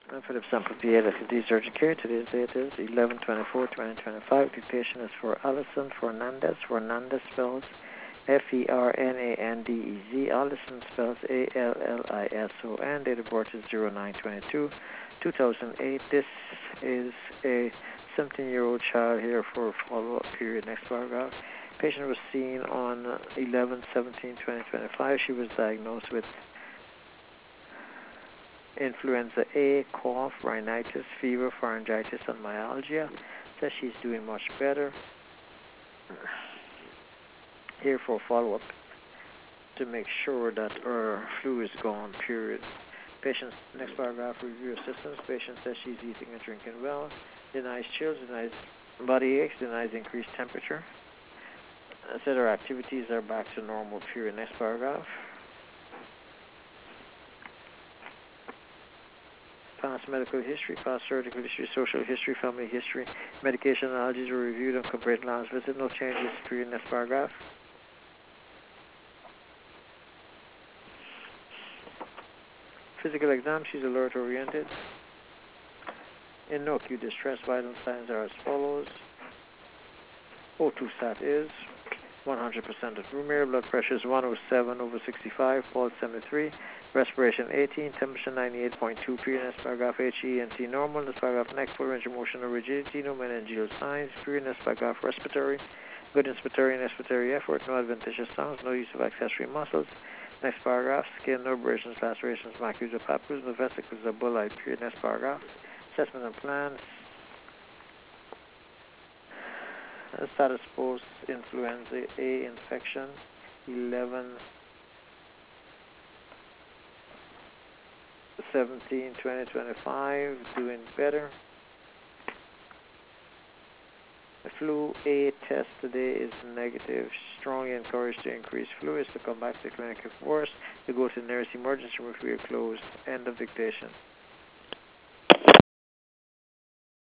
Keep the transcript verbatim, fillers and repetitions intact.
And for the sample P A, disease urgent care, today's date is eleven twenty-four twenty twenty-five. The patient is for Allison Fernandez. Fernandez spells F E R N A N D E Z. Allison spells A L L I S O N. Date of birth is zero nine twenty-two two thousand eight. This is a seventeen-year-old child here for a follow-up period. Next paragraph. Patient was seen on eleven seventeen twenty twenty-five. She was diagnosed with influenza A, cough, rhinitis, fever, pharyngitis, and myalgia. Says she's doing much better. Here for follow-up to make sure that her flu is gone, period. Patient, next paragraph, review of systems. Patient says she's eating and drinking well, denies chills, denies body aches, denies increased temperature. Said her activities are back to normal, period. Next paragraph. Past medical history, past surgical history, social history, family history, medication allergies were reviewed and compared last visit. No changes, period. Next paragraph. Physical exam, she's alert oriented. In no acute distress, vital signs are as follows. O two sat is one hundred percent of room air, blood pressure is one oh seven over sixty-five, pulse seventy-three, respiration eighteen, temperature ninety-eight point two, period. Next paragraph, H E N T normal. Next paragraph, neck, full range of motion or rigidity, no meningeal signs, period. Next paragraph, respiratory, good inspiratory and expiratory effort, no adventitious sounds, no use of accessory muscles. Next paragraph, skin, no abrasions, lacerations, macules or papules, no vesicles or bullae, period. Next paragraph, assessment and plan. Status post influenza A infection, eleven seventeen twenty twenty-five, doing better. The flu A test today is negative. Strongly encouraged to increase fluids to come back to the clinic if worse. To go to the nearest emergency room if we are closed. End of dictation.